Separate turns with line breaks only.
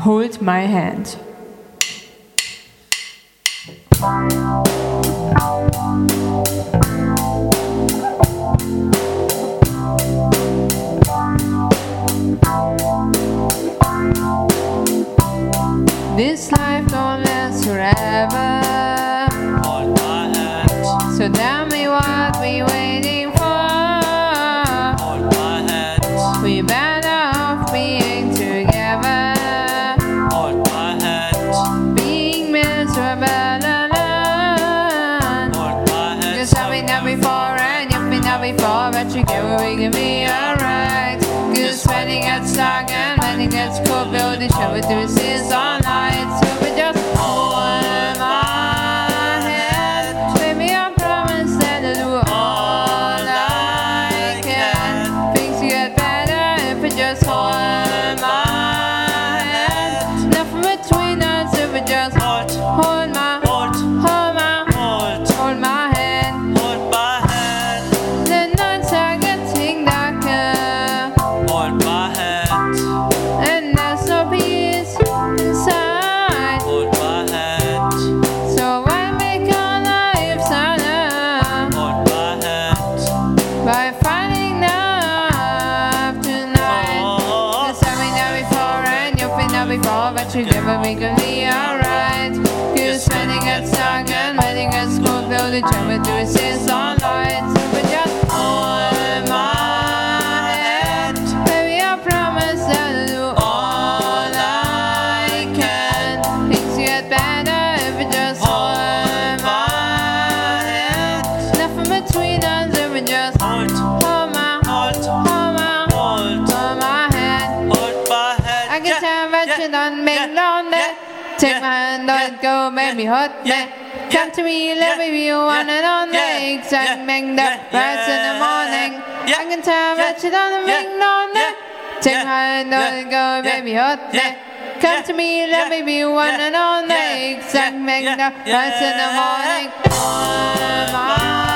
hold my hand. This life don't last forever.
Hold my hand.
So tell me what we waiting for.
Hold my hand.
We better off being together.
Hold my hand.
Being miserable alone.
Hold my hand.
Cause I've been there before and you've been there before, but together we can be alright. Cause when it gets dark and when it gets cold, build each other to see sunlight. So we just hold my hand. Baby, I promise that I'll do all I can. Things get better if we just hold my hand. Nothing between us if we just hold my hand.
Hold my hand.
The nights are getting darker,
Hold my hand.
and there's no peace inside.
Hold my hand.
So why make our lives harder
Hold my hand.
by finding love tonight? Cause I've been there before and you've been there before, but together we can be alright. Cause when it gets dark and when it gets cold, build each other to see sunlight. So we just hold my hand. Baby, I promise that I'll do all I can. Things get better if we just hold my hand. Nothing between us if we just hold my hand.
Hold my hand.
I can tell that you done make lonely. Take my hand, don't go, baby, hurt me. Come to me, let me be your one and only. Exact make the rise in the morning. I can tell that you done make lonely. Take my hand, don't go, baby, hurt me. Come to me, let me be your one and only. Exact make the rise in the morning. Oh, my